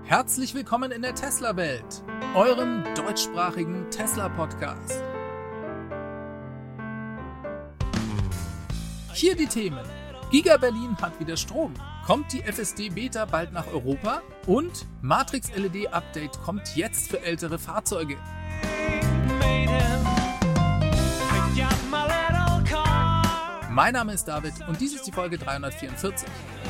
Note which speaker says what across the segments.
Speaker 1: Herzlich willkommen in der Tesla-Welt, eurem deutschsprachigen Tesla-Podcast. Hier die Themen. Giga Berlin hat wieder Strom. Kommt die FSD Beta bald nach Europa? Und Matrix LED Update kommt jetzt für ältere Fahrzeuge. Mein Name ist David und dies ist die Folge 344.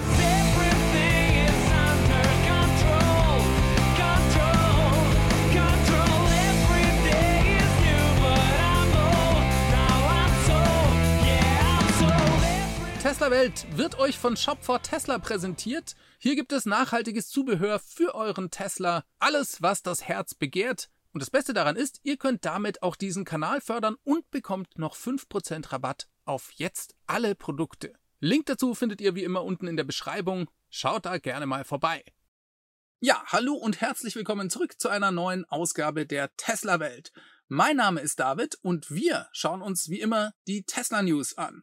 Speaker 1: Tesla Welt wird euch von Shop for Tesla präsentiert. Hier gibt es nachhaltiges Zubehör für euren Tesla. Alles, was das Herz begehrt. Und das Beste daran ist, ihr könnt damit auch diesen Kanal fördern und bekommt noch 5% Rabatt auf jetzt alle Produkte. Link dazu findet ihr wie immer unten in der Beschreibung. Schaut da gerne mal vorbei. Ja, hallo und herzlich willkommen zurück zu einer neuen Ausgabe der Tesla Welt. Mein Name ist David und wir schauen uns wie immer die Tesla News an.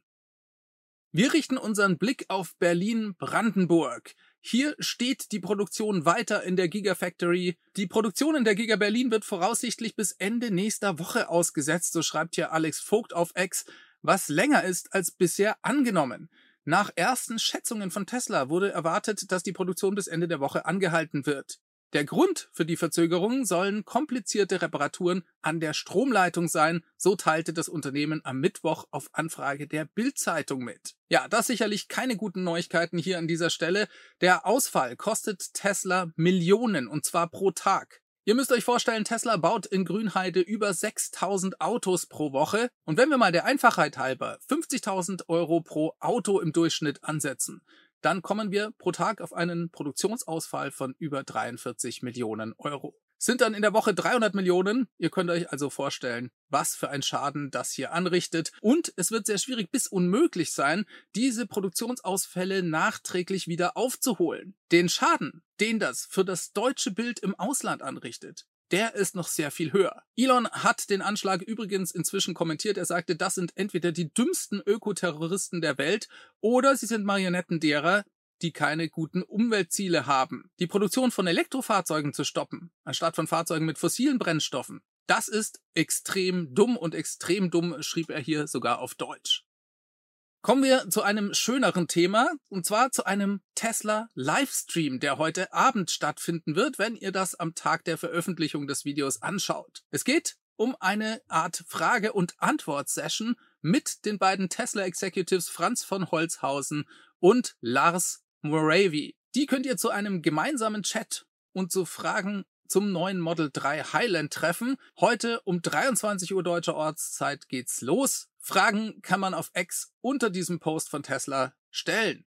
Speaker 1: Wir richten unseren Blick auf Berlin-Brandenburg. Hier steht die Produktion weiter in der Gigafactory. Die Produktion in der Giga Berlin wird voraussichtlich bis Ende nächster Woche ausgesetzt, so schreibt hier Alex Vogt auf X, was länger ist als bisher angenommen. Nach ersten Schätzungen von Tesla wurde erwartet, dass die Produktion bis Ende der Woche angehalten wird. Der Grund für die Verzögerung sollen komplizierte Reparaturen an der Stromleitung sein, so teilte das Unternehmen am Mittwoch auf Anfrage der Bild-Zeitung mit. Ja, das sicherlich keine guten Neuigkeiten hier an dieser Stelle. Der Ausfall kostet Tesla Millionen, und zwar pro Tag. Ihr müsst euch vorstellen, Tesla baut in Grünheide über 6.000 Autos pro Woche. Und wenn wir mal der Einfachheit halber 50.000 € pro Auto im Durchschnitt ansetzen, dann kommen wir pro Tag auf einen Produktionsausfall von über 43 Millionen €. Sind dann in der Woche 300 Millionen. Ihr könnt euch also vorstellen, was für ein Schaden das hier anrichtet. Und es wird sehr schwierig bis unmöglich sein, diese Produktionsausfälle nachträglich wieder aufzuholen. Den Schaden, den das für das deutsche Bild im Ausland anrichtet, der ist noch sehr viel höher. Elon hat den Anschlag übrigens inzwischen kommentiert. Er sagte, das sind entweder die dümmsten Ökoterroristen der Welt oder sie sind Marionetten derer, die keine guten Umweltziele haben. Die Produktion von Elektrofahrzeugen zu stoppen, anstatt von Fahrzeugen mit fossilen Brennstoffen, das ist extrem dumm und extrem dumm, schrieb er hier sogar auf Deutsch. Kommen wir zu einem schöneren Thema, und zwar zu einem Tesla-Livestream, der heute Abend stattfinden wird, wenn ihr das am Tag der Veröffentlichung des Videos anschaut. Es geht um eine Art Frage- und Antwort-Session mit den beiden Tesla-Executives Franz von Holzhausen und Lars Moravy. Die könnt ihr zu einem gemeinsamen Chat und zu Fragen zum neuen Model 3 Highland treffen. Heute um 23 Uhr deutscher Ortszeit geht's los. Fragen kann man auf X unter diesem Post von Tesla stellen.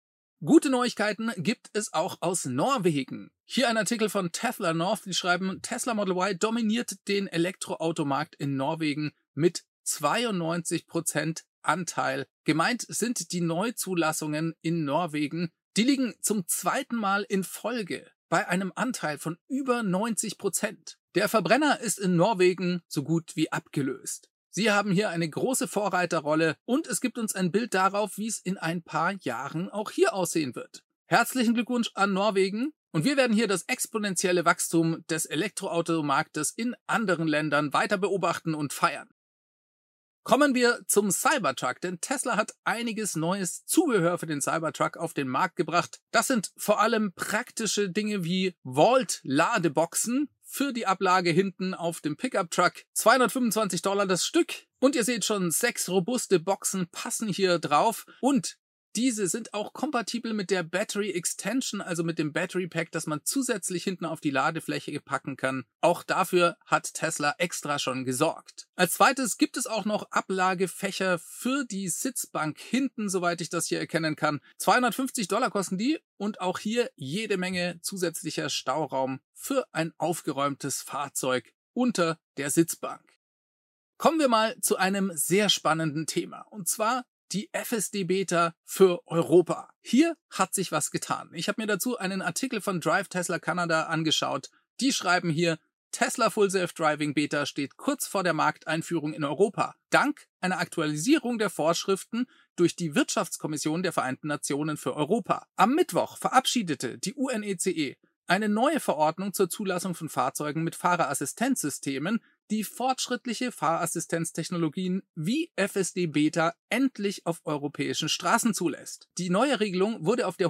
Speaker 1: Gute Neuigkeiten gibt es auch aus Norwegen. Hier ein Artikel von Tesla North, die schreiben, Tesla Model Y dominiert den Elektroautomarkt in Norwegen mit 92% Anteil. Gemeint sind die Neuzulassungen in Norwegen. Die liegen zum zweiten Mal in Folge bei einem Anteil von über 90%. Der Verbrenner ist in Norwegen so gut wie abgelöst. Sie haben hier eine große Vorreiterrolle und es gibt uns ein Bild darauf, wie es in ein paar Jahren auch hier aussehen wird. Herzlichen Glückwunsch an Norwegen und wir werden hier das exponentielle Wachstum des Elektroautomarktes in anderen Ländern weiter beobachten und feiern. Kommen wir zum Cybertruck, denn Tesla hat einiges neues Zubehör für den Cybertruck auf den Markt gebracht. Das sind vor allem praktische Dinge wie Vault-Ladeboxen für die Ablage hinten auf dem Pickup-Truck. $225 das Stück. Und ihr seht schon, 6 robuste Boxen passen hier drauf. Und diese sind auch kompatibel mit der Battery Extension, also mit dem Battery Pack, das man zusätzlich hinten auf die Ladefläche packen kann. Auch dafür hat Tesla extra schon gesorgt. Als zweites gibt es auch noch Ablagefächer für die Sitzbank hinten, soweit ich das hier erkennen kann. $250 kosten die und auch hier jede Menge zusätzlicher Stauraum für ein aufgeräumtes Fahrzeug unter der Sitzbank. Kommen wir mal zu einem sehr spannenden Thema, und zwar die FSD Beta für Europa. Hier hat sich was getan. Ich habe mir dazu einen Artikel von Drive Tesla Canada angeschaut. Die schreiben hier, Tesla Full Self-Driving Beta steht kurz vor der Markteinführung in Europa, dank einer Aktualisierung der Vorschriften durch die Wirtschaftskommission der Vereinten Nationen für Europa. Am Mittwoch verabschiedete die UNECE eine neue Verordnung zur Zulassung von Fahrzeugen mit Fahrerassistenzsystemen, die fortschrittliche Fahrassistenztechnologien wie FSD-Beta endlich auf europäischen Straßen zulässt. Die neue Regelung wurde auf der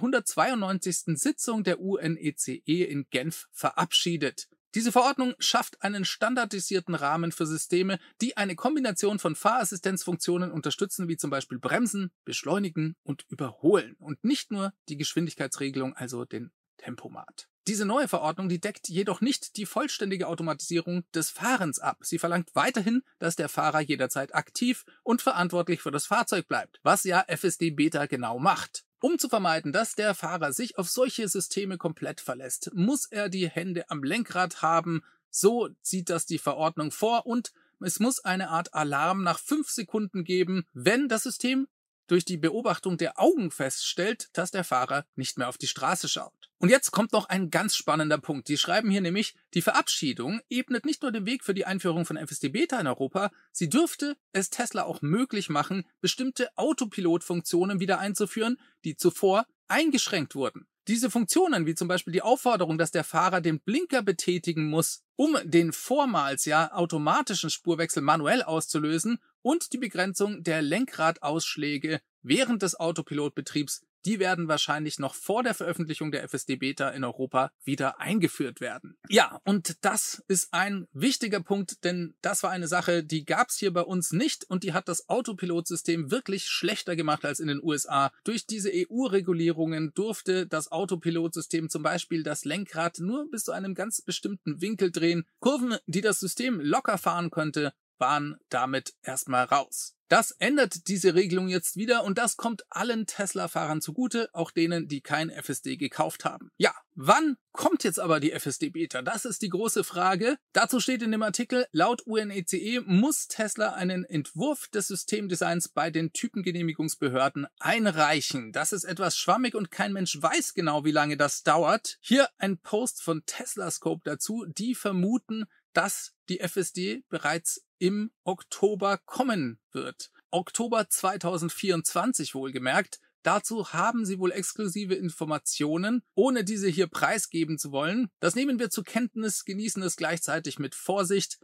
Speaker 1: 192. Sitzung der UNECE in Genf verabschiedet. Diese Verordnung schafft einen standardisierten Rahmen für Systeme, die eine Kombination von Fahrassistenzfunktionen unterstützen, wie zum Beispiel Bremsen, Beschleunigen und Überholen und nicht nur die Geschwindigkeitsregelung, also den Tempomat. Diese neue Verordnung, die deckt jedoch nicht die vollständige Automatisierung des Fahrens ab. Sie verlangt weiterhin, dass der Fahrer jederzeit aktiv und verantwortlich für das Fahrzeug bleibt, was ja FSD-Beta genau macht. Um zu vermeiden, dass der Fahrer sich auf solche Systeme komplett verlässt, muss er die Hände am Lenkrad haben. So sieht das die Verordnung vor und es muss eine Art Alarm nach 5 Sekunden geben, wenn das System durch die Beobachtung der Augen feststellt, dass der Fahrer nicht mehr auf die Straße schaut. Und jetzt kommt noch ein ganz spannender Punkt. Die schreiben hier nämlich, die Verabschiedung ebnet nicht nur den Weg für die Einführung von FSD-Beta in Europa, sie dürfte es Tesla auch möglich machen, bestimmte Autopilot-Funktionen wieder einzuführen, die zuvor eingeschränkt wurden. Diese Funktionen, wie zum Beispiel die Aufforderung, dass der Fahrer den Blinker betätigen muss, um den vormals automatischen Spurwechsel manuell auszulösen, und die Begrenzung der Lenkradausschläge während des Autopilotbetriebs, die werden wahrscheinlich noch vor der Veröffentlichung der FSD-Beta in Europa wieder eingeführt werden. Ja, und das ist ein wichtiger Punkt, denn das war eine Sache, die gab es hier bei uns nicht und die hat das Autopilotsystem wirklich schlechter gemacht als in den USA. Durch diese EU-Regulierungen durfte das Autopilotsystem zum Beispiel das Lenkrad nur bis zu einem ganz bestimmten Winkel drehen. Kurven, die das System locker fahren könnte, waren damit erstmal raus. Das ändert diese Regelung jetzt wieder und das kommt allen Tesla-Fahrern zugute, auch denen, die kein FSD gekauft haben. Ja, wann kommt jetzt aber die FSD-Beta? Das ist die große Frage. Dazu steht in dem Artikel, laut UNECE muss Tesla einen Entwurf des Systemdesigns bei den Typengenehmigungsbehörden einreichen. Das ist etwas schwammig und kein Mensch weiß genau, wie lange das dauert. Hier ein Post von Teslascope dazu, die vermuten, dass die FSD bereits im Oktober kommen wird. Oktober 2024 wohlgemerkt. Dazu haben sie wohl exklusive Informationen, ohne diese hier preisgeben zu wollen. Das nehmen wir zur Kenntnis, genießen es gleichzeitig mit Vorsicht.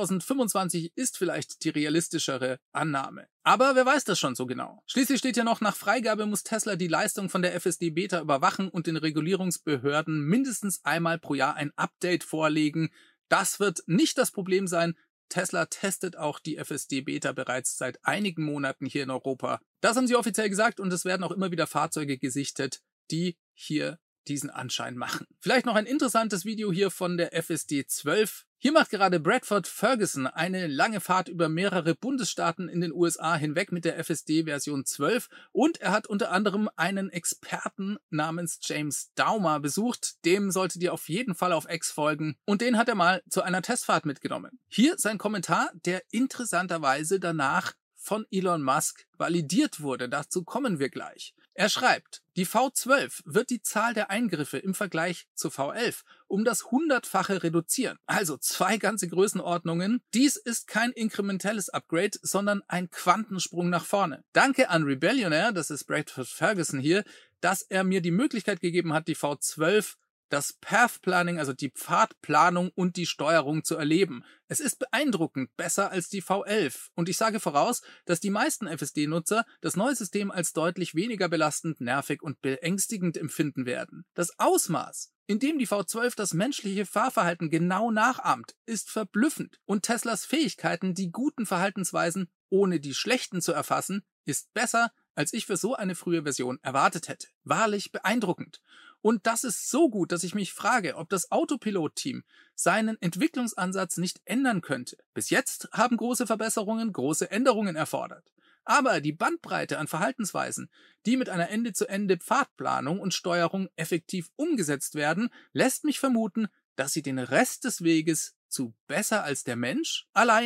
Speaker 1: 2025 ist vielleicht die realistischere Annahme. Aber wer weiß das schon so genau? Schließlich steht ja noch, nach Freigabe muss Tesla die Leistung von der FSD-Beta überwachen und den Regulierungsbehörden mindestens einmal pro Jahr ein Update vorlegen. Das wird nicht das Problem sein. Tesla testet auch die FSD-Beta bereits seit einigen Monaten hier in Europa. Das haben sie offiziell gesagt und es werden auch immer wieder Fahrzeuge gesichtet, die hier diesen Anschein machen. Vielleicht noch ein interessantes Video hier von der FSD 12. Hier macht gerade Bradford Ferguson eine lange Fahrt über mehrere Bundesstaaten in den USA hinweg mit der FSD Version 12 und er hat unter anderem einen Experten namens James Daumer besucht. Dem solltet ihr auf jeden Fall auf X folgen und den hat er mal zu einer Testfahrt mitgenommen. Hier sein Kommentar, der interessanterweise danach von Elon Musk validiert wurde. Dazu kommen wir gleich. Er schreibt, die V12 wird die Zahl der Eingriffe im Vergleich zur V11 um das 100-fache reduzieren. Also 2 ganze Größenordnungen. Dies ist kein inkrementelles Upgrade, sondern ein Quantensprung nach vorne. Danke an Rebellionaire, das ist Bradford Ferguson hier, dass er mir die Möglichkeit gegeben hat, die V12 das Path Planning, also die Pfadplanung und die Steuerung zu erleben. Es ist beeindruckend besser als die V11 und ich sage voraus, dass die meisten FSD-Nutzer das neue System als deutlich weniger belastend, nervig und beängstigend empfinden werden. Das Ausmaß, in dem die V12 das menschliche Fahrverhalten genau nachahmt, ist verblüffend und Teslas Fähigkeiten, die guten Verhaltensweisen ohne die schlechten zu erfassen, ist besser, als ich für so eine frühe Version erwartet hätte. Wahrlich beeindruckend. Und das ist so gut, dass ich mich frage, ob das Autopilot-Team seinen Entwicklungsansatz nicht ändern könnte. Bis jetzt haben große Verbesserungen große Änderungen erfordert. Aber die Bandbreite an Verhaltensweisen, die mit einer Ende-zu-Ende-Pfadplanung und Steuerung effektiv umgesetzt werden, lässt mich vermuten, dass sie den Rest des Weges zu besser als der Mensch alleine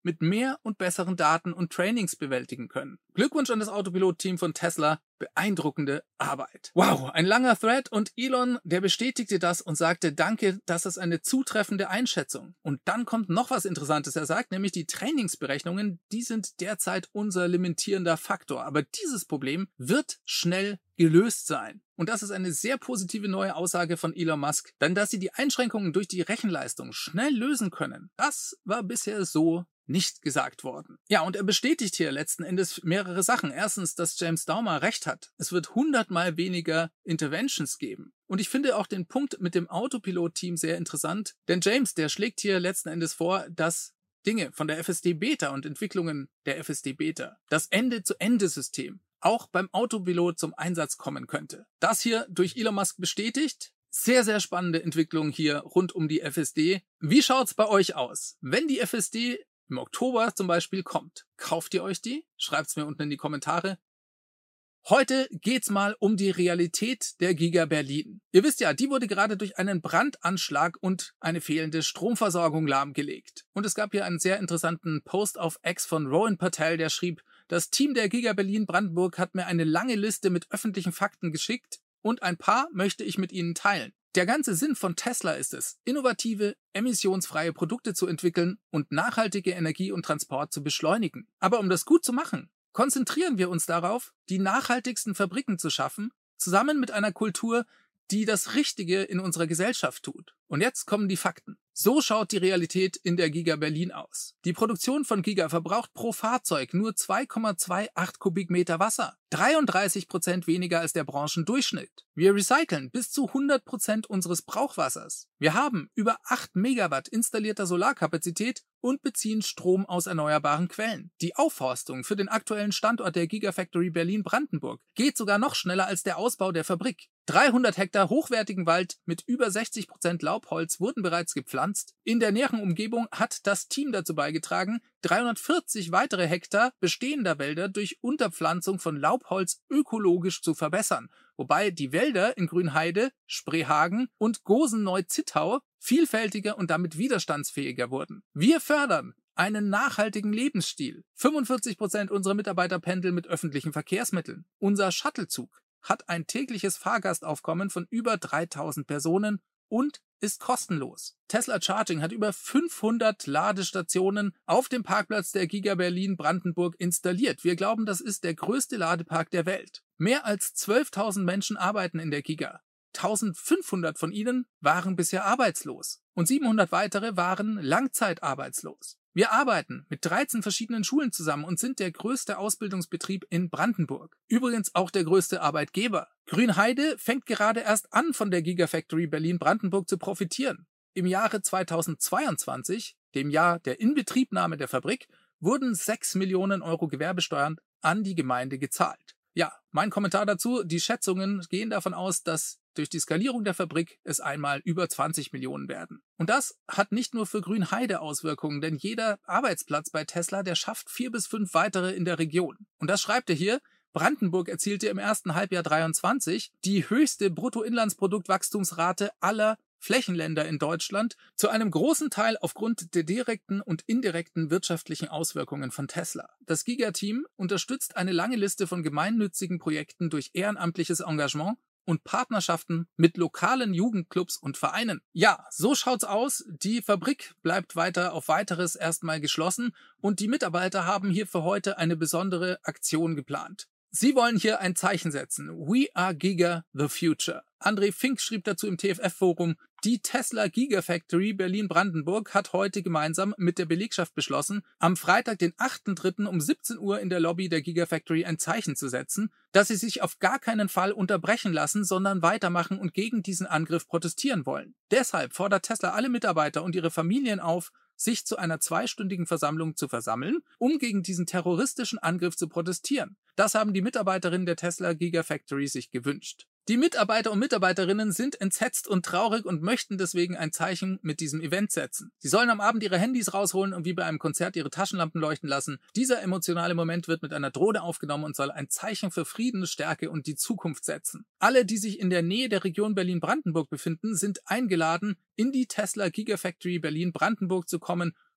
Speaker 1: mit mehr und besseren Daten und Trainings bewältigen können. Glückwunsch an das Autopilot-Team von Tesla. Beeindruckende Arbeit. Wow, ein langer Thread und Elon, der bestätigte das und sagte, danke, das ist eine zutreffende Einschätzung. Und dann kommt noch was Interessantes. Er sagt nämlich, die Trainingsberechnungen, die sind derzeit unser limitierender Faktor. Aber dieses Problem wird schnell gelöst sein. Und das ist eine sehr positive neue Aussage von Elon Musk. Denn dass sie die Einschränkungen durch die Rechenleistung schnell lösen können, das war bisher so nicht gesagt worden. Ja, und er bestätigt hier letzten Endes mehrere Sachen. Erstens, dass James Daumer recht hat. Es wird 100-mal weniger Interventions geben. Und ich finde auch den Punkt mit dem Autopilot-Team sehr interessant, denn James, der schlägt hier letzten Endes vor, dass Dinge von der FSD-Beta und Entwicklungen der FSD-Beta, das Ende-zu-Ende-System, auch beim Autopilot zum Einsatz kommen könnte. Das hier durch Elon Musk bestätigt. Sehr, sehr spannende Entwicklung hier rund um die FSD. Wie schaut's bei euch aus? Wenn die FSD im Oktober zum Beispiel kommt, kauft ihr euch die? Schreibt's mir unten in die Kommentare. Heute geht's mal um die Realität der Giga Berlin. Ihr wisst ja, die wurde gerade durch einen Brandanschlag und eine fehlende Stromversorgung lahmgelegt. Und es gab hier einen sehr interessanten Post auf X von Rowan Patel, der schrieb, das Team der Giga Berlin Brandenburg hat mir eine lange Liste mit öffentlichen Fakten geschickt und ein paar möchte ich mit Ihnen teilen. Der ganze Sinn von Tesla ist es, innovative, emissionsfreie Produkte zu entwickeln und nachhaltige Energie und Transport zu beschleunigen. Aber um das gut zu machen, konzentrieren wir uns darauf, die nachhaltigsten Fabriken zu schaffen, zusammen mit einer Kultur, die das Richtige in unserer Gesellschaft tut. Und jetzt kommen die Fakten. So schaut die Realität in der Giga Berlin aus. Die Produktion von Giga verbraucht pro Fahrzeug nur 2,28 Kubikmeter Wasser, 33% weniger als der Branchendurchschnitt. Wir recyceln bis zu 100% unseres Brauchwassers. Wir haben über 8 Megawatt installierter Solarkapazität und beziehen Strom aus erneuerbaren Quellen. Die Aufforstung für den aktuellen Standort der Gigafactory Berlin-Brandenburg geht sogar noch schneller als der Ausbau der Fabrik. 300 Hektar hochwertigen Wald mit über 60% Laubholz wurden bereits gepflanzt. In der näheren Umgebung hat das Team dazu beigetragen, 340 weitere Hektar bestehender Wälder durch Unterpflanzung von Laubholz ökologisch zu verbessern, wobei die Wälder in Grünheide, Spreehagen und Gosen-Neu-Zittau vielfältiger und damit widerstandsfähiger wurden. Wir fördern einen nachhaltigen Lebensstil. 45% unserer Mitarbeiter pendeln mit öffentlichen Verkehrsmitteln. Unser Shuttlezug hat ein tägliches Fahrgastaufkommen von über 3000 Personen und ist kostenlos. Tesla Charging hat über 500 Ladestationen auf dem Parkplatz der Giga Berlin Brandenburg installiert. Wir glauben, das ist der größte Ladepark der Welt. Mehr als 12.000 Menschen arbeiten in der Giga. 1500 von ihnen waren bisher arbeitslos und 700 weitere waren langzeitarbeitslos. Wir arbeiten mit 13 verschiedenen Schulen zusammen und sind der größte Ausbildungsbetrieb in Brandenburg. Übrigens auch der größte Arbeitgeber. Grünheide fängt gerade erst an, von der Gigafactory Berlin-Brandenburg zu profitieren. Im Jahre 2022, dem Jahr der Inbetriebnahme der Fabrik, wurden 6 Millionen Euro Gewerbesteuern an die Gemeinde gezahlt. Ja, mein Kommentar dazu, die Schätzungen gehen davon aus, dass durch die Skalierung der Fabrik es einmal über 20 Millionen werden. Und das hat nicht nur für Grünheide Auswirkungen, denn jeder Arbeitsplatz bei Tesla, der schafft 4 bis 5 weitere in der Region. Und das schreibt er hier. Brandenburg erzielte im ersten Halbjahr 23 die höchste Bruttoinlandsproduktwachstumsrate aller Flächenländer in Deutschland, zu einem großen Teil aufgrund der direkten und indirekten wirtschaftlichen Auswirkungen von Tesla. Das Giga-Team unterstützt eine lange Liste von gemeinnützigen Projekten durch ehrenamtliches Engagement und Partnerschaften mit lokalen Jugendclubs und Vereinen. Ja, so schaut's aus. Die Fabrik bleibt weiter auf weiteres erstmal geschlossen und die Mitarbeiter haben hier für heute eine besondere Aktion geplant. Sie wollen hier ein Zeichen setzen. We are Giga the Future. André Fink schrieb dazu im TFF-Forum, die Tesla Gigafactory Berlin-Brandenburg hat heute gemeinsam mit der Belegschaft beschlossen, am Freitag, den 8.3. um 17 Uhr in der Lobby der Gigafactory ein Zeichen zu setzen, dass sie sich auf gar keinen Fall unterbrechen lassen, sondern weitermachen und gegen diesen Angriff protestieren wollen. Deshalb fordert Tesla alle Mitarbeiter und ihre Familien auf, sich zu einer 2-stündigen Versammlung zu versammeln, um gegen diesen terroristischen Angriff zu protestieren. Das haben die Mitarbeiterinnen der Tesla Gigafactory sich gewünscht. Die Mitarbeiter und Mitarbeiterinnen sind entsetzt und traurig und möchten deswegen ein Zeichen mit diesem Event setzen. Sie sollen am Abend ihre Handys rausholen und wie bei einem Konzert ihre Taschenlampen leuchten lassen. Dieser emotionale Moment wird mit einer Drohne aufgenommen und soll ein Zeichen für Frieden, Stärke und die Zukunft setzen. Alle, die sich in der Nähe der Region Berlin-Brandenburg befinden, sind eingeladen, in die Tesla Gigafactory Berlin-Brandenburg zu kommen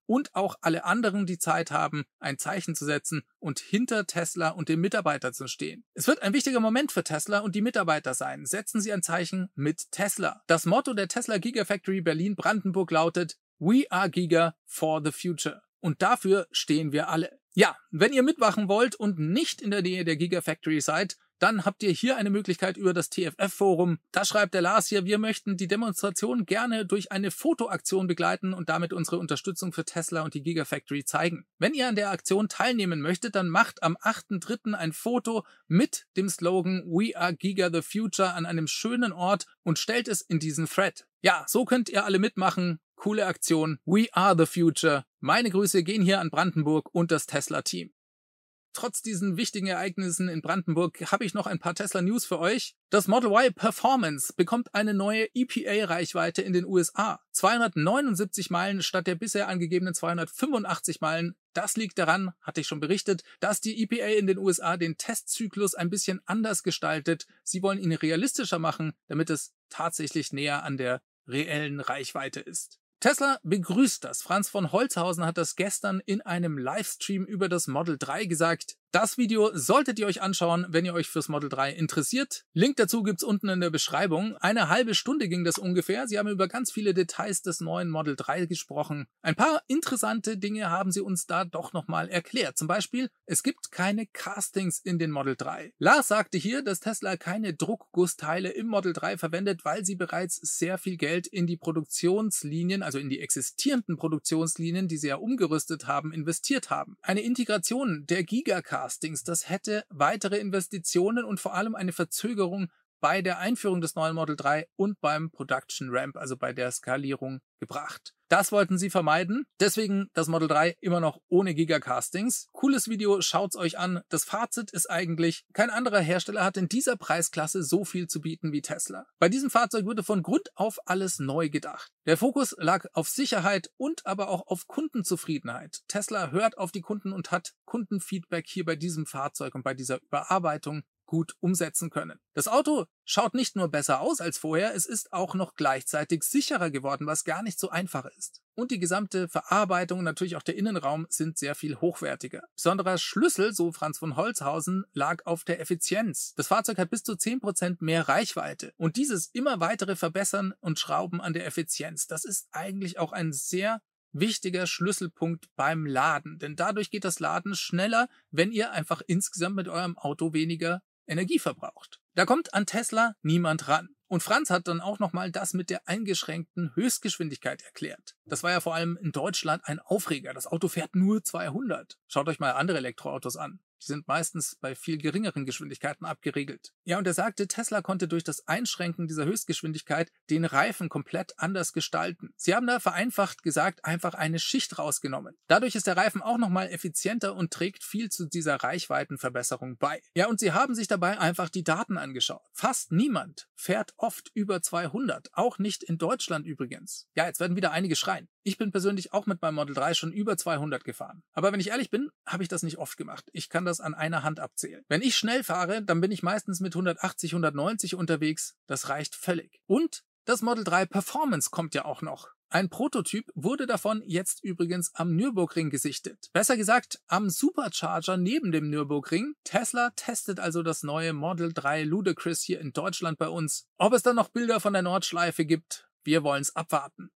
Speaker 1: und auch alle anderen, die Zeit haben, ein Zeichen zu setzen und hinter Tesla und den Mitarbeitern zu stehen. Es wird ein wichtiger Moment für Tesla und die Mitarbeiter sein. Setzen Sie ein Zeichen mit Tesla. Das Motto der Tesla Gigafactory Berlin-Brandenburg lautet We are Giga for the future. Und dafür stehen wir alle. Ja, wenn ihr mitmachen wollt und nicht in der Nähe der Gigafactory seid, dann habt ihr hier eine Möglichkeit über das TFF-Forum. Da schreibt der Lars hier, wir möchten die Demonstration gerne durch eine Fotoaktion begleiten und damit unsere Unterstützung für Tesla und die Gigafactory zeigen. Wenn ihr an der Aktion teilnehmen möchtet, dann macht am 8.3. ein Foto mit dem Slogan We are Giga the Future an einem schönen Ort und stellt es in diesen Thread. Ja, so könnt ihr alle mitmachen. Coole Aktion. We are the future. Meine Grüße gehen hier an Brandenburg und das Tesla-Team. Trotz diesen wichtigen Ereignissen in Brandenburg habe ich noch ein paar Tesla-News für euch. Das Model Y Performance bekommt eine neue EPA-Reichweite in den USA. 279 Meilen statt der bisher angegebenen 285 Meilen. Das liegt daran, hatte ich schon berichtet, dass die EPA in den USA den Testzyklus ein bisschen anders gestaltet. Sie wollen ihn realistischer machen, damit es tatsächlich näher an der reellen Reichweite ist. Tesla begrüßt das. Franz von Holzhausen hat das gestern in einem Livestream über das Model 3 gesagt. Das Video solltet ihr euch anschauen, wenn ihr euch fürs Model 3 interessiert. Link dazu gibt's unten in der Beschreibung. Eine halbe Stunde ging das ungefähr. Sie haben über ganz viele Details des neuen Model 3 gesprochen. Ein paar interessante Dinge haben sie uns da doch nochmal erklärt. Zum Beispiel, es gibt keine Castings in den Model 3. Lars sagte hier, dass Tesla keine Druckgussteile im Model 3 verwendet, weil sie bereits sehr viel Geld in die Produktionslinien, also in die existierenden Produktionslinien, die sie ja umgerüstet haben, investiert haben. Eine Integration der Gigacastings, das hätte weitere Investitionen und vor allem eine Verzögerung bei der Einführung des neuen Model 3 und beim Production Ramp, also bei der Skalierung, gebracht. Das wollten sie vermeiden, deswegen das Model 3 immer noch ohne Gigacastings. Cooles Video, schaut's euch an. Das Fazit ist eigentlich, kein anderer Hersteller hat in dieser Preisklasse so viel zu bieten wie Tesla. Bei diesem Fahrzeug wurde von Grund auf alles neu gedacht. Der Fokus lag auf Sicherheit und aber auch auf Kundenzufriedenheit. Tesla hört auf die Kunden und hat Kundenfeedback hier bei diesem Fahrzeug und bei dieser Überarbeitung gut umsetzen können. Das Auto schaut nicht nur besser aus als vorher, es ist auch noch gleichzeitig sicherer geworden, was gar nicht so einfach ist. Und die gesamte Verarbeitung und natürlich auch der Innenraum sind sehr viel hochwertiger. Besonderer Schlüssel, so Franz von Holzhausen, lag auf der Effizienz. Das Fahrzeug hat bis zu 10% mehr Reichweite. Und dieses immer weitere Verbessern und Schrauben an der Effizienz, das ist eigentlich auch ein sehr wichtiger Schlüsselpunkt beim Laden. Denn dadurch geht das Laden schneller, wenn ihr einfach insgesamt mit eurem Auto weniger Energie verbraucht. Da kommt an Tesla niemand ran. Und Franz hat dann auch nochmal das mit der eingeschränkten Höchstgeschwindigkeit erklärt. Das war ja vor allem in Deutschland ein Aufreger. Das Auto fährt nur 200. Schaut euch mal andere Elektroautos an. Die sind meistens bei viel geringeren Geschwindigkeiten abgeregelt. Ja, und er sagte, Tesla konnte durch das Einschränken dieser Höchstgeschwindigkeit den Reifen komplett anders gestalten. Sie haben da vereinfacht gesagt, einfach eine Schicht rausgenommen. Dadurch ist der Reifen auch nochmal effizienter und trägt viel zu dieser Reichweitenverbesserung bei. Ja, und sie haben sich dabei einfach die Daten angeschaut. Fast niemand fährt oft über 200, auch nicht in Deutschland übrigens. Ja, jetzt werden wieder einige schreien. Ich bin persönlich auch mit meinem Model 3 schon über 200 gefahren. Aber wenn ich ehrlich bin, habe ich das nicht oft gemacht. Ich kann das an einer Hand abzählen. Wenn ich schnell fahre, dann bin ich meistens mit 180, 190 unterwegs. Das reicht völlig. Und das Model 3 Performance kommt ja auch noch. Ein Prototyp wurde davon jetzt übrigens am Nürburgring gesichtet. Besser gesagt, am Supercharger neben dem Nürburgring. Tesla testet also das neue Model 3 Ludicrous hier in Deutschland bei uns. Ob es dann noch Bilder von der Nordschleife gibt, wir wollen es abwarten.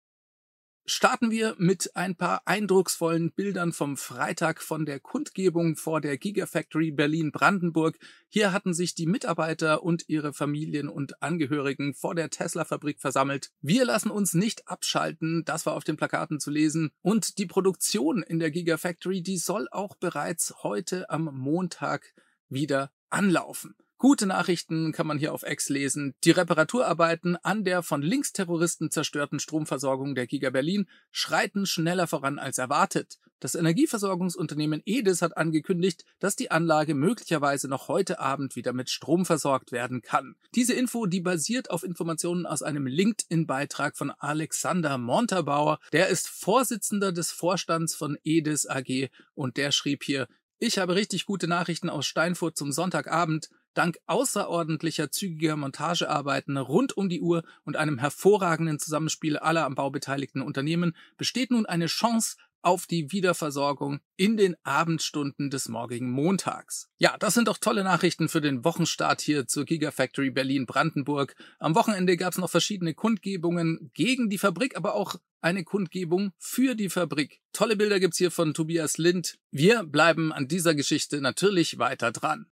Speaker 1: Starten wir mit ein paar eindrucksvollen Bildern vom Freitag von der Kundgebung vor der Gigafactory Berlin-Brandenburg. Hier hatten sich die Mitarbeiter und ihre Familien und Angehörigen vor der Tesla-Fabrik versammelt. Wir lassen uns nicht abschalten, das war auf den Plakaten zu lesen. Und die Produktion in der Gigafactory, die soll auch bereits heute am Montag wieder anlaufen. Gute Nachrichten kann man hier auf X lesen. Die Reparaturarbeiten an der von Linksterroristen zerstörten Stromversorgung der Giga Berlin schreiten schneller voran als erwartet. Das Energieversorgungsunternehmen EDIS hat angekündigt, dass die Anlage möglicherweise noch heute Abend wieder mit Strom versorgt werden kann. Diese Info, die basiert auf Informationen aus einem LinkedIn-Beitrag von Alexander Montabaur. Der ist Vorsitzender des Vorstands von EDIS AG und der schrieb hier: Ich habe richtig gute Nachrichten aus Steinfurt zum Sonntagabend. Dank außerordentlicher zügiger Montagearbeiten rund um die Uhr und einem hervorragenden Zusammenspiel aller am Bau beteiligten Unternehmen besteht nun eine Chance, auf die Wiederversorgung in den Abendstunden des morgigen Montags. Ja, das sind doch tolle Nachrichten für den Wochenstart hier zur Gigafactory Berlin-Brandenburg. Am Wochenende gab es noch verschiedene Kundgebungen gegen die Fabrik, aber auch eine Kundgebung für die Fabrik. Tolle Bilder gibt's hier von Tobias Lind. Wir bleiben an dieser Geschichte natürlich weiter dran.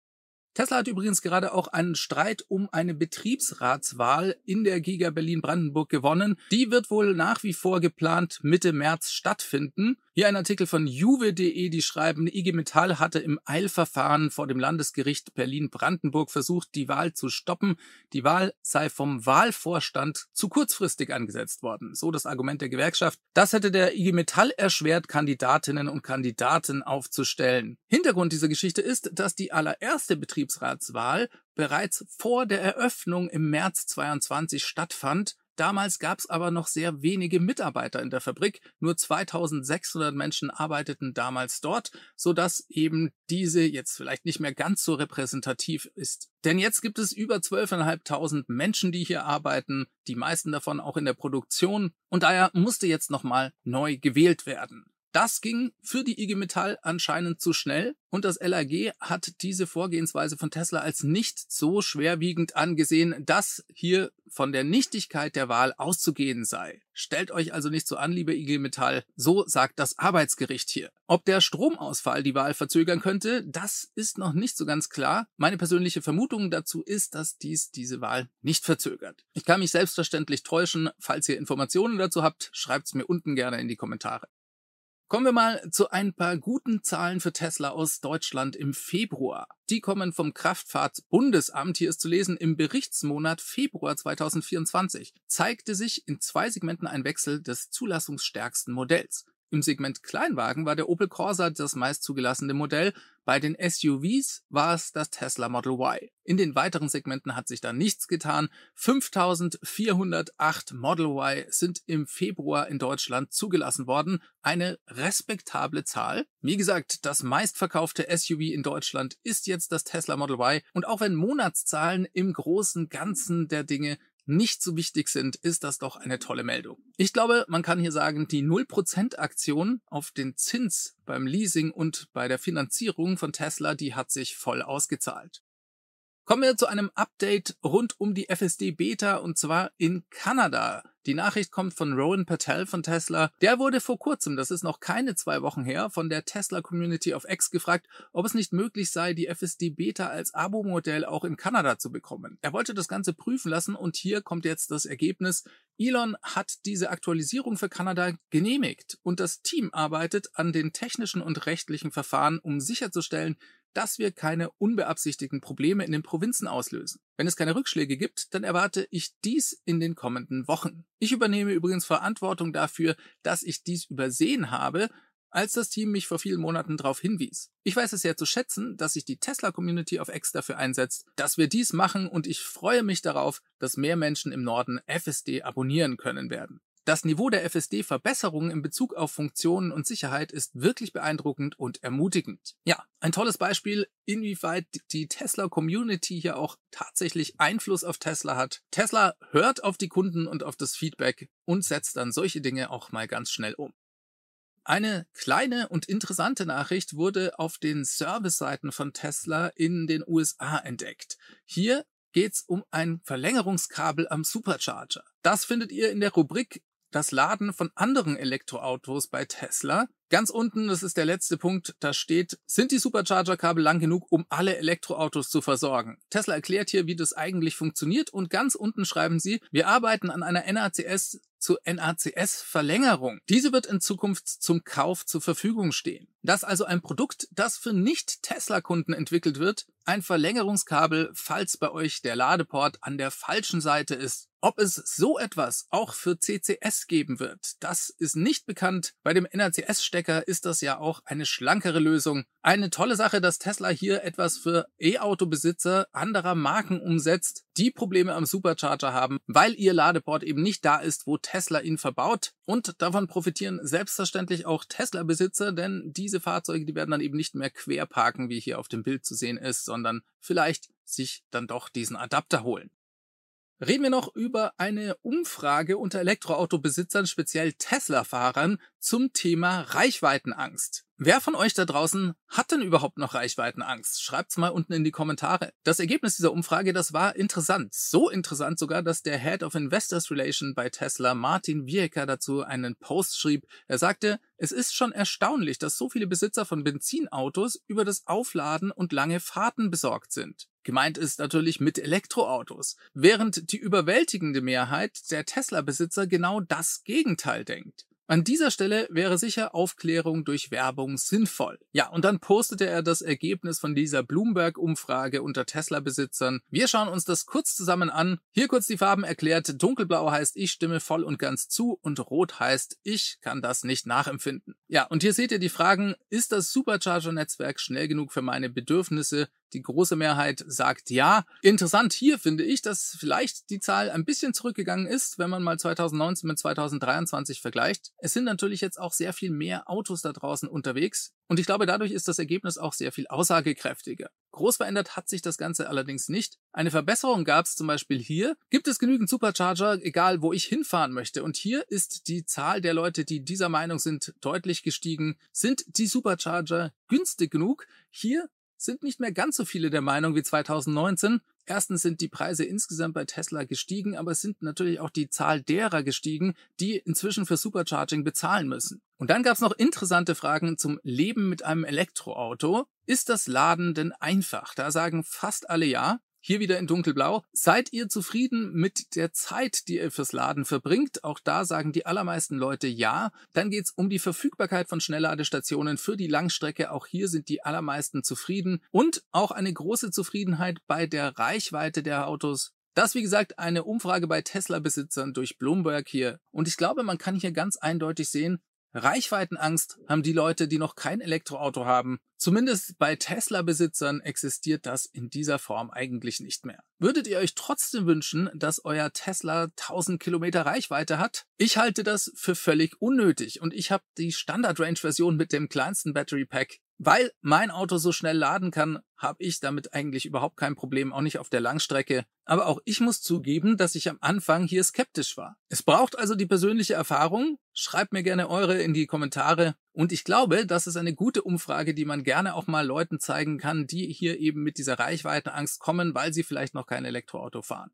Speaker 1: Tesla hat übrigens gerade auch einen Streit um eine Betriebsratswahl in der Giga Berlin-Brandenburg gewonnen. Die wird wohl nach wie vor geplant Mitte März stattfinden. Hier ein Artikel von juve.de, die schreiben, IG Metall hatte im Eilverfahren vor dem Landesgericht Berlin-Brandenburg versucht, die Wahl zu stoppen. Die Wahl sei vom Wahlvorstand zu kurzfristig angesetzt worden. So das Argument der Gewerkschaft. Das hätte der IG Metall erschwert, Kandidatinnen und Kandidaten aufzustellen. Hintergrund dieser Geschichte ist, dass die allererste Betriebsratswahl bereits vor der Eröffnung im März 2022 stattfand. Damals gab es aber noch sehr wenige Mitarbeiter in der Fabrik. Nur 2600 Menschen arbeiteten damals dort, sodass eben diese jetzt vielleicht nicht mehr ganz so repräsentativ ist. Denn jetzt gibt es über 12.500 Menschen, die hier arbeiten, die meisten davon auch in der Produktion. Und daher musste jetzt nochmal neu gewählt werden. Das ging für die IG Metall anscheinend zu schnell und das LAG hat diese Vorgehensweise von Tesla als nicht so schwerwiegend angesehen, dass hier von der Nichtigkeit der Wahl auszugehen sei. Stellt euch also nicht so an, liebe IG Metall, so sagt das Arbeitsgericht hier. Ob der Stromausfall die Wahl verzögern könnte, das ist noch nicht so ganz klar. Meine persönliche Vermutung dazu ist, dass diese Wahl nicht verzögert. Ich kann mich selbstverständlich täuschen. Falls ihr Informationen dazu habt, schreibt es mir unten gerne in die Kommentare. Kommen wir mal zu ein paar guten Zahlen für Tesla aus Deutschland im Februar. Die kommen vom Kraftfahrtbundesamt. Hier ist zu lesen, im Berichtsmonat Februar 2024 zeigte sich in 2 Segmenten ein Wechsel des zulassungsstärksten Modells. Im Segment Kleinwagen war der Opel Corsa das meist zugelassene Modell. Bei den SUVs war es das Tesla Model Y. In den weiteren Segmenten hat sich da nichts getan. 5.408 Model Y sind im Februar in Deutschland zugelassen worden. Eine respektable Zahl. Wie gesagt, das meistverkaufte SUV in Deutschland ist jetzt das Tesla Model Y. Und auch wenn Monatszahlen im großen Ganzen der Dinge nicht so wichtig sind, ist das doch eine tolle Meldung. Ich glaube, man kann hier sagen, die 0% Aktion auf den Zins beim Leasing und bei der Finanzierung von Tesla, die hat sich voll ausgezahlt. Kommen wir zu einem Update rund um die FSD Beta und zwar in Kanada. Die Nachricht kommt von Rowan Patel von Tesla. Der wurde vor kurzem, das ist noch keine 2 Wochen her, von der Tesla Community auf X gefragt, ob es nicht möglich sei, die FSD Beta als Abo-Modell auch in Kanada zu bekommen. Er wollte das Ganze prüfen lassen und hier kommt jetzt das Ergebnis. Elon hat diese Aktualisierung für Kanada genehmigt und das Team arbeitet an den technischen und rechtlichen Verfahren, um sicherzustellen, dass wir keine unbeabsichtigten Probleme in den Provinzen auslösen. Wenn es keine Rückschläge gibt, dann erwarte ich dies in den kommenden Wochen. Ich übernehme übrigens Verantwortung dafür, dass ich dies übersehen habe, als das Team mich vor vielen Monaten darauf hinwies. Ich weiß es sehr zu schätzen, dass sich die Tesla-Community auf X dafür einsetzt, dass wir dies machen und ich freue mich darauf, dass mehr Menschen im Norden FSD abonnieren können werden. Das Niveau der FSD-Verbesserungen in Bezug auf Funktionen und Sicherheit ist wirklich beeindruckend und ermutigend. Ja, ein tolles Beispiel, inwieweit die Tesla-Community hier auch tatsächlich Einfluss auf Tesla hat. Tesla hört auf die Kunden und auf das Feedback und setzt dann solche Dinge auch mal ganz schnell um. Eine kleine und interessante Nachricht wurde auf den Service-Seiten von Tesla in den USA entdeckt. Hier geht's um ein Verlängerungskabel am Supercharger. Das findet ihr in der Rubrik das Laden von anderen Elektroautos bei Tesla. Ganz unten, das ist der letzte Punkt, da steht, sind die Supercharger-Kabel lang genug, um alle Elektroautos zu versorgen? Tesla erklärt hier, wie das eigentlich funktioniert und ganz unten schreiben sie, wir arbeiten an einer NACS zu NACS-Verlängerung. Diese wird in Zukunft zum Kauf zur Verfügung stehen. Das ist also ein Produkt, das für Nicht-Tesla-Kunden entwickelt wird. Ein Verlängerungskabel, falls bei euch der Ladeport an der falschen Seite ist. Ob es so etwas auch für CCS geben wird, das ist nicht bekannt. Bei dem NACS-Stecker ist das ja auch eine schlankere Lösung. Eine tolle Sache, dass Tesla hier etwas für E-Auto-Besitzer anderer Marken umsetzt, die Probleme am Supercharger haben, weil ihr Ladeport eben nicht da ist, wo Tesla ihn verbaut. Und davon profitieren selbstverständlich auch Tesla-Besitzer, denn diese Fahrzeuge, die werden dann eben nicht mehr quer parken, wie hier auf dem Bild zu sehen ist, sondern vielleicht sich dann doch diesen Adapter holen. Reden wir noch über eine Umfrage unter Elektroautobesitzern, speziell Tesla-Fahrern, zum Thema Reichweitenangst. Wer von euch da draußen hat denn überhaupt noch Reichweitenangst? Schreibt's mal unten in die Kommentare. Das Ergebnis dieser Umfrage, das war interessant. So interessant sogar, dass der Head of Investors Relation bei Tesla, Martin Vieker, dazu einen Post schrieb. Er sagte, es ist schon erstaunlich, dass so viele Besitzer von Benzinautos über das Aufladen und lange Fahrten besorgt sind. Gemeint ist natürlich mit Elektroautos, während die überwältigende Mehrheit der Tesla-Besitzer genau das Gegenteil denkt. An dieser Stelle wäre sicher Aufklärung durch Werbung sinnvoll. Ja, und dann postete er das Ergebnis von dieser Bloomberg-Umfrage unter Tesla-Besitzern. Wir schauen uns das kurz zusammen an. Hier kurz die Farben erklärt. Dunkelblau heißt, ich stimme voll und ganz zu, und Rot heißt, ich kann das nicht nachempfinden. Ja, und hier seht ihr die Fragen, ist das Supercharger-Netzwerk schnell genug für meine Bedürfnisse? Die große Mehrheit sagt ja. Interessant hier finde ich, dass vielleicht die Zahl ein bisschen zurückgegangen ist, wenn man mal 2019 mit 2023 vergleicht. Es sind natürlich jetzt auch sehr viel mehr Autos da draußen unterwegs und ich glaube, dadurch ist das Ergebnis auch sehr viel aussagekräftiger. Groß verändert hat sich das Ganze allerdings nicht. Eine Verbesserung gab es zum Beispiel hier. Gibt es genügend Supercharger, egal wo ich hinfahren möchte? Und hier ist die Zahl der Leute, die dieser Meinung sind, deutlich gestiegen. Sind die Supercharger günstig genug? Hier sind nicht mehr ganz so viele der Meinung wie 2019. Erstens sind die Preise insgesamt bei Tesla gestiegen, aber es sind natürlich auch die Zahl derer gestiegen, die inzwischen für Supercharging bezahlen müssen. Und dann gab es noch interessante Fragen zum Leben mit einem Elektroauto. Ist das Laden denn einfach? Da sagen fast alle ja. Hier wieder in dunkelblau. Seid ihr zufrieden mit der Zeit, die ihr fürs Laden verbringt? Auch da sagen die allermeisten Leute ja. Dann geht es um die Verfügbarkeit von Schnellladestationen für die Langstrecke. Auch hier sind die allermeisten zufrieden. Und auch eine große Zufriedenheit bei der Reichweite der Autos. Das, wie gesagt, eine Umfrage bei Tesla-Besitzern durch Bloomberg hier. Und ich glaube, man kann hier ganz eindeutig sehen, Reichweitenangst haben die Leute, die noch kein Elektroauto haben. Zumindest bei Tesla-Besitzern existiert das in dieser Form eigentlich nicht mehr. Würdet ihr euch trotzdem wünschen, dass euer Tesla 1000 Kilometer Reichweite hat? Ich halte das für völlig unnötig und ich habe die Standard-Range-Version mit dem kleinsten Battery Pack. Weil mein Auto so schnell laden kann, habe ich damit eigentlich überhaupt kein Problem, auch nicht auf der Langstrecke. Aber auch ich muss zugeben, dass ich am Anfang hier skeptisch war. Es braucht also die persönliche Erfahrung. Schreibt mir gerne eure in die Kommentare. Und ich glaube, das ist eine gute Umfrage, die man gerne auch mal Leuten zeigen kann, die hier eben mit dieser Reichweitenangst kommen, weil sie vielleicht noch kein Elektroauto fahren.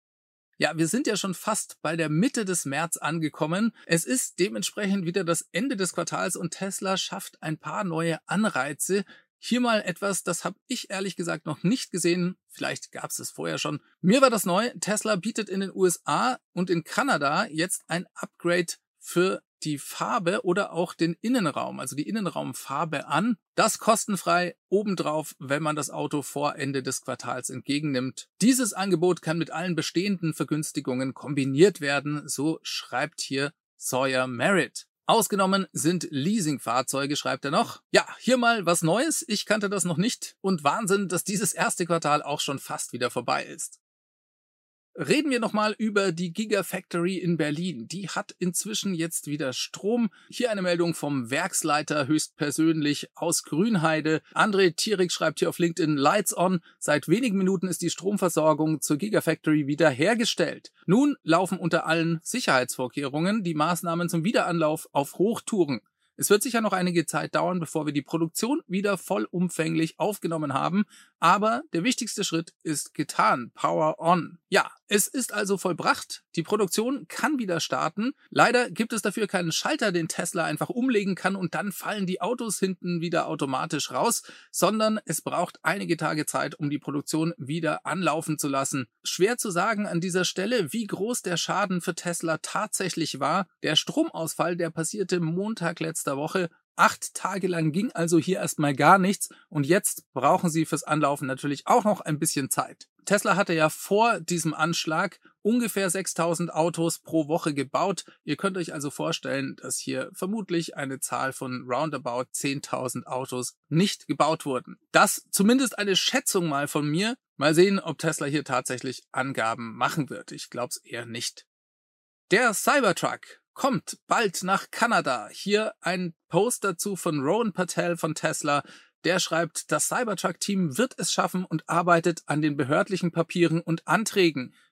Speaker 1: Ja, wir sind ja schon fast bei der Mitte des März angekommen. Es ist dementsprechend wieder das Ende des Quartals und Tesla schafft ein paar neue Anreize. Hier mal etwas, das habe ich ehrlich gesagt noch nicht gesehen. Vielleicht gab es vorher schon. Mir war das neu. Tesla bietet in den USA und in Kanada jetzt ein Upgrade für die Farbe oder auch den Innenraum, also die Innenraumfarbe an. Das kostenfrei obendrauf, wenn man das Auto vor Ende des Quartals entgegennimmt. Dieses Angebot kann mit allen bestehenden Vergünstigungen kombiniert werden, so schreibt hier Sawyer Merritt. Ausgenommen sind Leasingfahrzeuge, schreibt er noch. Ja, hier mal was Neues. Ich kannte das noch nicht. Und Wahnsinn, dass dieses erste Quartal auch schon fast wieder vorbei ist. Reden wir nochmal über die Gigafactory in Berlin. Die hat inzwischen jetzt wieder Strom. Hier eine Meldung vom Werksleiter höchstpersönlich aus Grünheide. André Thierig schreibt hier auf LinkedIn, Lights on. Seit wenigen Minuten ist die Stromversorgung zur Gigafactory wieder hergestellt. Nun laufen unter allen Sicherheitsvorkehrungen die Maßnahmen zum Wiederanlauf auf Hochtouren. Es wird sicher noch einige Zeit dauern, bevor wir die Produktion wieder vollumfänglich aufgenommen haben, aber der wichtigste Schritt ist getan. Power on. Ja, es ist also vollbracht. Die Produktion kann wieder starten. Leider gibt es dafür keinen Schalter, den Tesla einfach umlegen kann und dann fallen die Autos hinten wieder automatisch raus, sondern es braucht einige Tage Zeit, um die Produktion wieder anlaufen zu lassen. Schwer zu sagen an dieser Stelle, wie groß der Schaden für Tesla tatsächlich war. Der Stromausfall, der passierte Montag letzter Woche. 8 Tage lang ging also hier erstmal gar nichts und jetzt brauchen sie fürs Anlaufen natürlich auch noch ein bisschen Zeit. Tesla hatte ja vor diesem Anschlag ungefähr 6000 Autos pro Woche gebaut. Ihr könnt euch also vorstellen, dass hier vermutlich eine Zahl von roundabout 10.000 Autos nicht gebaut wurden. Das zumindest eine Schätzung mal von mir. Mal sehen, ob Tesla hier tatsächlich Angaben machen wird. Ich glaube es eher nicht. Der Cybertruck kommt bald nach Kanada. Hier ein Post dazu von Rowan Patel von Tesla. Der schreibt, das Cybertruck-Team wird es schaffen und arbeitet an den behördlichen Papieren und Anträgen.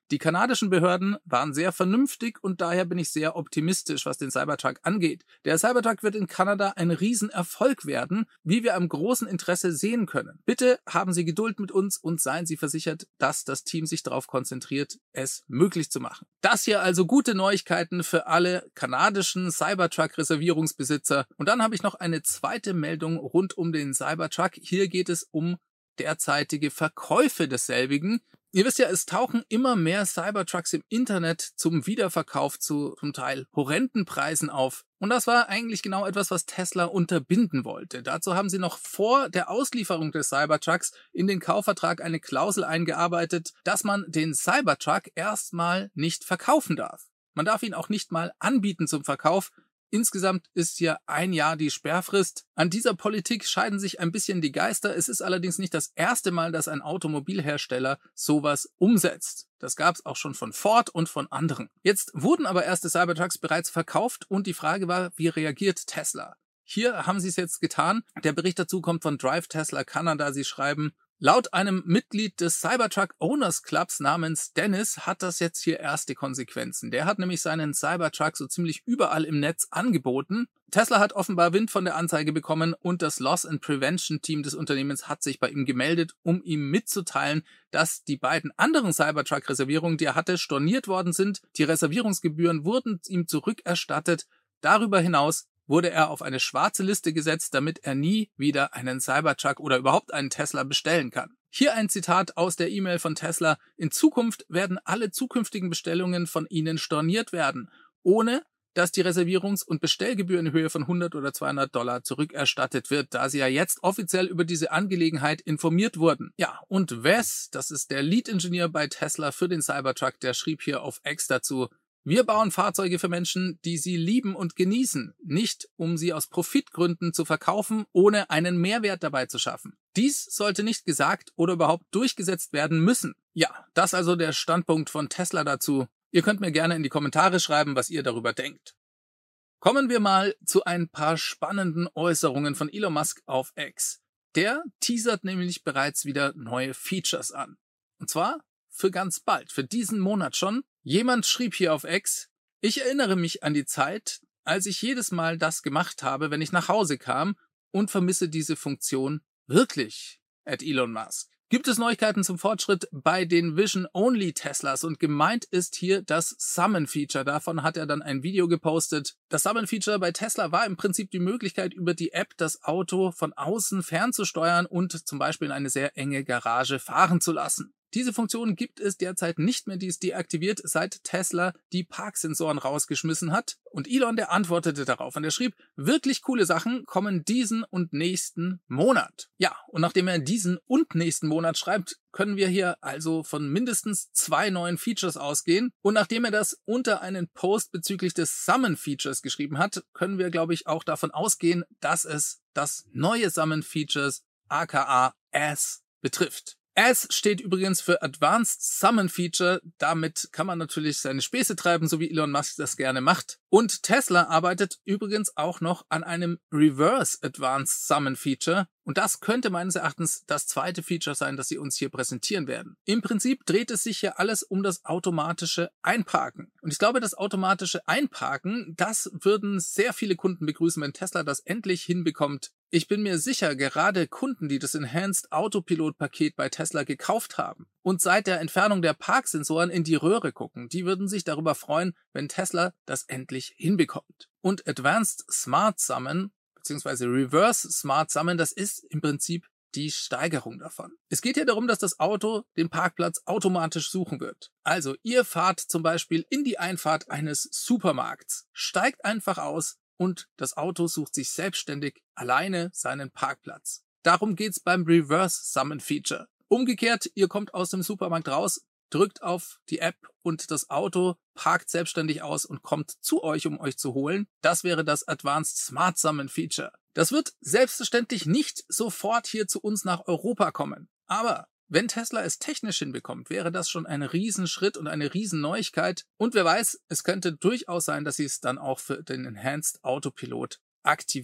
Speaker 1: Die kanadischen Behörden waren sehr vernünftig und daher bin ich sehr optimistisch, was den Cybertruck angeht. Der Cybertruck wird in Kanada ein Riesenerfolg werden, wie wir am großen Interesse sehen können. Bitte haben Sie Geduld mit uns und seien Sie versichert, dass das Team sich darauf konzentriert, es möglich zu machen. Das hier also gute Neuigkeiten für alle kanadischen Cybertruck-Reservierungsbesitzer. Und dann habe ich noch eine zweite Meldung rund um den Cybertruck. Hier geht es um derzeitige Verkäufe desselbigen. Ihr wisst ja, es tauchen immer mehr Cybertrucks im Internet zum Wiederverkauf zu zum Teil horrenden Preisen auf. Und das war eigentlich genau etwas, was Tesla unterbinden wollte. Dazu haben sie noch vor der Auslieferung des Cybertrucks in den Kaufvertrag eine Klausel eingearbeitet, dass man den Cybertruck erstmal nicht verkaufen darf. Man darf ihn auch nicht mal anbieten zum Verkauf. Insgesamt ist hier 1 Jahr die Sperrfrist. An dieser Politik scheiden sich ein bisschen die Geister. Es ist allerdings nicht das erste Mal, dass ein Automobilhersteller sowas umsetzt. Das gab es auch schon von Ford und von anderen. Jetzt wurden aber erste Cybertrucks bereits verkauft und die Frage war, wie reagiert Tesla? Hier haben sie es jetzt getan. Der Bericht dazu kommt von Drive Tesla Canada. Sie schreiben: Laut einem Mitglied des Cybertruck Owners Clubs namens Dennis hat das jetzt hier erste Konsequenzen. Der hat nämlich seinen Cybertruck so ziemlich überall im Netz angeboten. Tesla hat offenbar Wind von der Anzeige bekommen und das Loss and Prevention Team des Unternehmens hat sich bei ihm gemeldet, um ihm mitzuteilen, dass die beiden anderen Cybertruck-Reservierungen, die er hatte, storniert worden sind. Die Reservierungsgebühren wurden ihm zurückerstattet. Darüber hinaus wurde er auf eine schwarze Liste gesetzt, damit er nie wieder einen Cybertruck oder überhaupt einen Tesla bestellen kann. Hier ein Zitat aus der E-Mail von Tesla: In Zukunft werden alle zukünftigen Bestellungen von Ihnen storniert werden, ohne dass die Reservierungs- und Bestellgebühr in Höhe von $100 oder $200 zurückerstattet wird, da Sie ja jetzt offiziell über diese Angelegenheit informiert wurden. Ja, und Wes, das ist der Lead-Ingenieur bei Tesla für den Cybertruck, der schrieb hier auf X dazu: Wir bauen Fahrzeuge für Menschen, die sie lieben und genießen, nicht um sie aus Profitgründen zu verkaufen, ohne einen Mehrwert dabei zu schaffen. Dies sollte nicht gesagt oder überhaupt durchgesetzt werden müssen. Ja, das also der Standpunkt von Tesla dazu. Ihr könnt mir gerne in die Kommentare schreiben, was ihr darüber denkt. Kommen wir mal zu ein paar spannenden Äußerungen von Elon Musk auf X. Der teasert nämlich bereits wieder neue Features an. Und zwar für ganz bald, für diesen Monat schon. Jemand schrieb hier auf X: Ich erinnere mich an die Zeit, als ich jedes Mal das gemacht habe, wenn ich nach Hause kam, und vermisse diese Funktion wirklich. Elon Musk. Gibt es Neuigkeiten zum Fortschritt bei den Vision-Only Teslas? Und gemeint ist hier das Summon-Feature. Davon hat er dann ein Video gepostet. Das Summon-Feature bei Tesla war im Prinzip die Möglichkeit, über die App das Auto von außen fernzusteuern und zum Beispiel in eine sehr enge Garage fahren zu lassen. Diese Funktion gibt es derzeit nicht mehr, die ist deaktiviert, seit Tesla die Parksensoren rausgeschmissen hat. Und Elon, der antwortete darauf und er schrieb: Wirklich coole Sachen kommen diesen und nächsten Monat. Ja, und nachdem er diesen und nächsten Monat schreibt, können wir hier also von mindestens 2 neuen Features ausgehen. Und nachdem er das unter einen Post bezüglich des Summon-Features geschrieben hat, können wir, glaube ich, auch davon ausgehen, dass es das neue Summon-Features aka AS betrifft. AS steht übrigens für Advanced Summon Feature. Damit kann man natürlich seine Späße treiben, so wie Elon Musk das gerne macht. Und Tesla arbeitet übrigens auch noch an einem Reverse Advanced Summon Feature. Und das könnte meines Erachtens das zweite Feature sein, das sie uns hier präsentieren werden. Im Prinzip dreht es sich hier alles um das automatische Einparken. Und ich glaube, das automatische Einparken, das würden sehr viele Kunden begrüßen, wenn Tesla das endlich hinbekommt. Ich bin mir sicher, gerade Kunden, die das Enhanced Autopilot-Paket bei Tesla gekauft haben und seit der Entfernung der Parksensoren in die Röhre gucken, die würden sich darüber freuen, wenn Tesla das endlich hinbekommt. Und Advanced Smart Summon bzw. Reverse Smart Summon, das ist im Prinzip die Steigerung davon. Es geht hier darum, dass das Auto den Parkplatz automatisch suchen wird. Also ihr fahrt zum Beispiel in die Einfahrt eines Supermarkts, steigt einfach aus und das Auto sucht sich selbstständig alleine seinen Parkplatz. Darum geht's beim Reverse Summon Feature. Umgekehrt, ihr kommt aus dem Supermarkt raus, drückt auf die App und das Auto parkt selbstständig aus und kommt zu euch, um euch zu holen. Das wäre das Advanced Smart Summon Feature. Das wird selbstverständlich nicht sofort hier zu uns nach Europa kommen. Aber wenn Tesla es technisch hinbekommt, wäre das schon ein Riesenschritt und eine Riesenneuigkeit. Und wer weiß, es könnte durchaus sein, dass sie es dann auch für den Enhanced Autopilot aktivieren.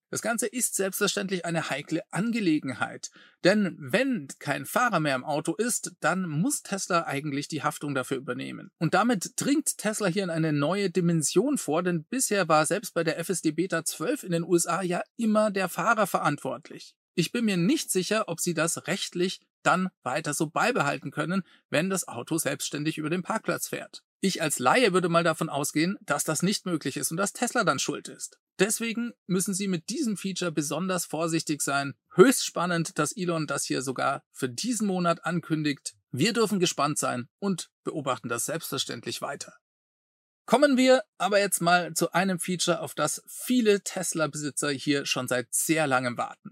Speaker 1: Das Ganze ist selbstverständlich eine heikle Angelegenheit. Denn wenn kein Fahrer mehr im Auto ist, dann muss Tesla eigentlich die Haftung dafür übernehmen. Und damit dringt Tesla hier in eine neue Dimension vor, denn bisher war selbst bei der FSD Beta 12 in den USA ja immer der Fahrer verantwortlich. Ich bin mir nicht sicher, ob sie das rechtlich dann weiter so beibehalten können, wenn das Auto selbstständig über den Parkplatz fährt. Ich als Laie würde mal davon ausgehen, dass das nicht möglich ist und dass Tesla dann schuld ist. Deswegen müssen Sie mit diesem Feature besonders vorsichtig sein. Höchst spannend, dass Elon das hier sogar für diesen Monat ankündigt. Wir dürfen gespannt sein und beobachten das selbstverständlich weiter. Kommen wir aber jetzt mal zu einem Feature, auf das viele Tesla-Besitzer hier schon seit sehr langem warten.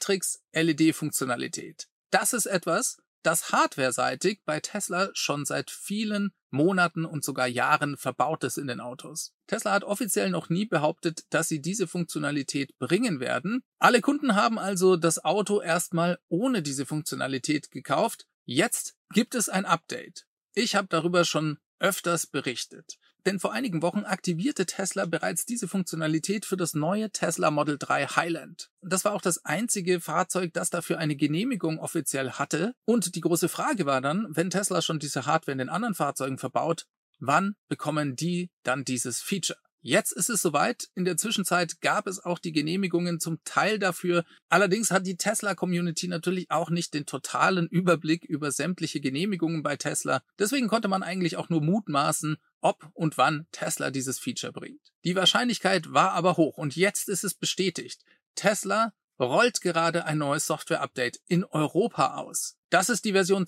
Speaker 1: Matrix-LED-Funktionalität. Das ist etwas, das hardwareseitig bei Tesla schon seit vielen Monaten und sogar Jahren verbaut ist in den Autos. Tesla hat offiziell noch nie behauptet, dass sie diese Funktionalität bringen werden. Alle Kunden haben also das Auto erstmal ohne diese Funktionalität gekauft. Jetzt gibt es ein Update. Ich habe darüber schon öfters berichtet. Denn vor einigen Wochen aktivierte Tesla bereits diese Funktionalität für das neue Tesla Model 3 Highland. Das war auch das einzige Fahrzeug, das dafür eine Genehmigung offiziell hatte. Und die große Frage war dann, wenn Tesla schon diese Hardware in den anderen Fahrzeugen verbaut, wann bekommen die dann dieses Feature? Jetzt ist es soweit. In der Zwischenzeit gab es auch die Genehmigungen zum Teil dafür. Allerdings hat die Tesla-Community natürlich auch nicht den totalen Überblick über sämtliche Genehmigungen bei Tesla. Deswegen konnte man eigentlich auch nur mutmaßen, ob und wann Tesla dieses Feature bringt. Die Wahrscheinlichkeit war aber hoch und jetzt ist es bestätigt. Tesla rollt gerade ein neues Software-Update in Europa aus. Das ist die Version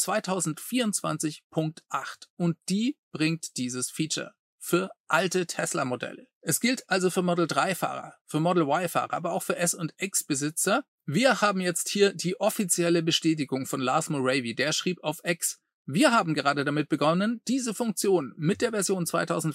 Speaker 1: 2024.8 und die bringt dieses Feature für alte Tesla-Modelle. Es gilt also für Model 3-Fahrer, für Model Y-Fahrer, aber auch für S- und X-Besitzer. Wir haben jetzt hier die offizielle Bestätigung von Lars Moravy. Der schrieb auf X: Wir haben gerade damit begonnen, diese Funktion mit der Version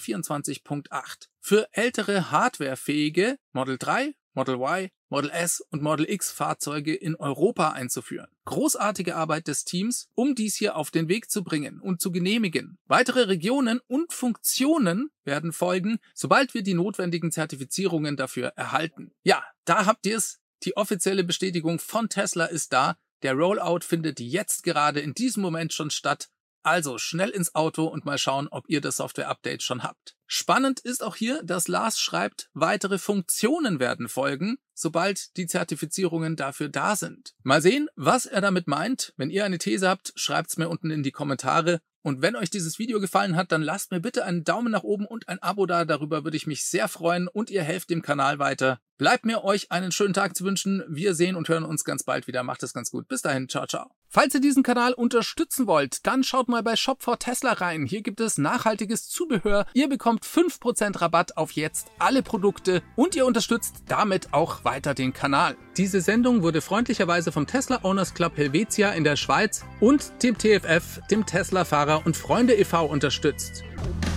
Speaker 1: 2024.8 für ältere hardwarefähige Model 3, Model Y, Model S und Model X Fahrzeuge in Europa einzuführen. Großartige Arbeit des Teams, um dies hier auf den Weg zu bringen und zu genehmigen. Weitere Regionen und Funktionen werden folgen, sobald wir die notwendigen Zertifizierungen dafür erhalten. Ja, da habt ihr es. Die offizielle Bestätigung von Tesla ist da. Der Rollout findet jetzt gerade in diesem Moment schon statt. Also schnell ins Auto und mal schauen, ob ihr das Software-Update schon habt. Spannend ist auch hier, dass Lars schreibt, weitere Funktionen werden folgen, sobald die Zertifizierungen dafür da sind. Mal sehen, was er damit meint. Wenn ihr eine These habt, schreibt's mir unten in die Kommentare. Und wenn euch dieses Video gefallen hat, dann lasst mir bitte einen Daumen nach oben und ein Abo da. Darüber würde ich mich sehr freuen und ihr helft dem Kanal weiter. Bleibt mir euch einen schönen Tag zu wünschen. Wir sehen und hören uns ganz bald wieder. Macht es ganz gut. Bis dahin. Ciao, ciao. Falls ihr diesen Kanal unterstützen wollt, dann schaut mal bei Shop for Tesla rein. Hier gibt es nachhaltiges Zubehör. Ihr bekommt 5% Rabatt auf jetzt alle Produkte und ihr unterstützt damit auch weiter den Kanal. Diese Sendung wurde freundlicherweise vom Tesla Owners Club Helvetia in der Schweiz und dem TFF, dem Tesla Fahrer und Freunde e.V. unterstützt.